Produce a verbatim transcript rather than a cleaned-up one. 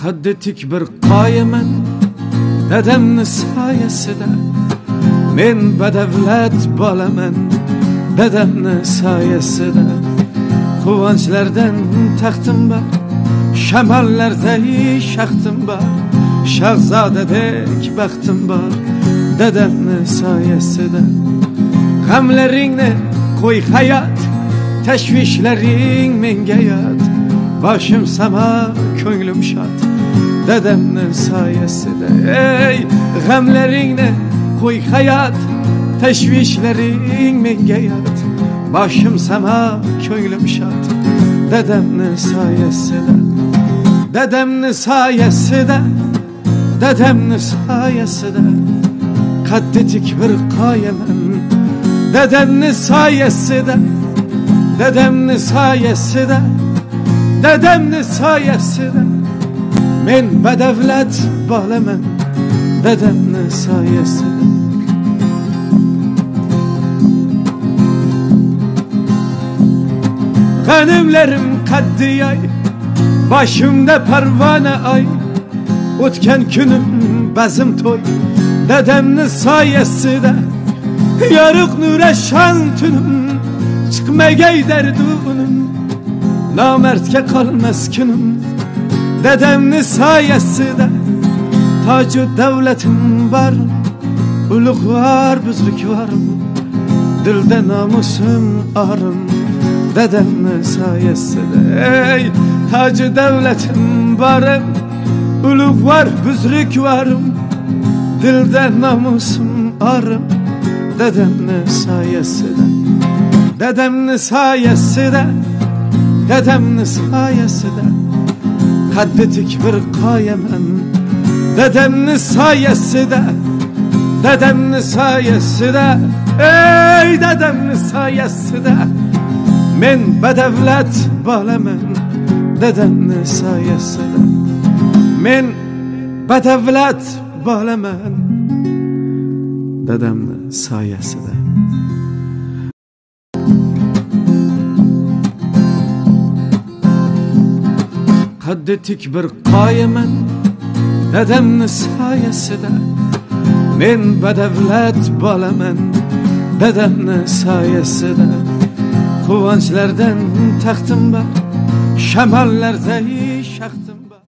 Qaddi tik bir qoyaman dadamni soyasida. Men badavlat bolaman dadamni soyasida. Quvonchlardan taxtim bor, shamollarday shaxtim bor, shahzodadek baxtim bor dadamni soyasida. G'amlaringni qo'y hayot, tashvishlaring menga yot. Boshim samo, ko'nglim shod dadamni soyasida. Ey g'amlaringni qo'y hayot, tashvishlaring menga yot. Boshim samo, ko'nglim shod dadamni soyasida. Dadamni soyasida, dadamni soyasida. Qaddi tik bir qoyaman dadamni soyasida. Dadamni soyasida, dadamni soyasida. Men badavlat bolaman dadamni soyasida. G'animlarim qaddiyay, boshimda parvona ay. O'tgan kunim bazim to'y dadamni soyasida. Yorug' nurashon tunim, chiqmagay dardunim. Nomardga qolmas kunim dadamni soyasida. Toju davlatim bor, ulug'vor buzrukvorim. Dilda nomusim orim dadamni soyasida. Ey toju davlatim bor, ulug'vor buzrukvorim. Dilda nomusim orim dadamni soyasida. Dadamni soyasida, dadamni soyasida. Qaddi tik bir qoyaman dadamni soyasida. Dadamni soyasida, ey dadamni soyasida. Men badavlat bolaman dadamni soyasida. Men badavlat bolaman dadamni soyasida. Qaddi tik bir qoyaman dadamni soyasida. Men badavlat bolaman dadamni soyasida. Quvonchlardan taxtim bor, shamollarday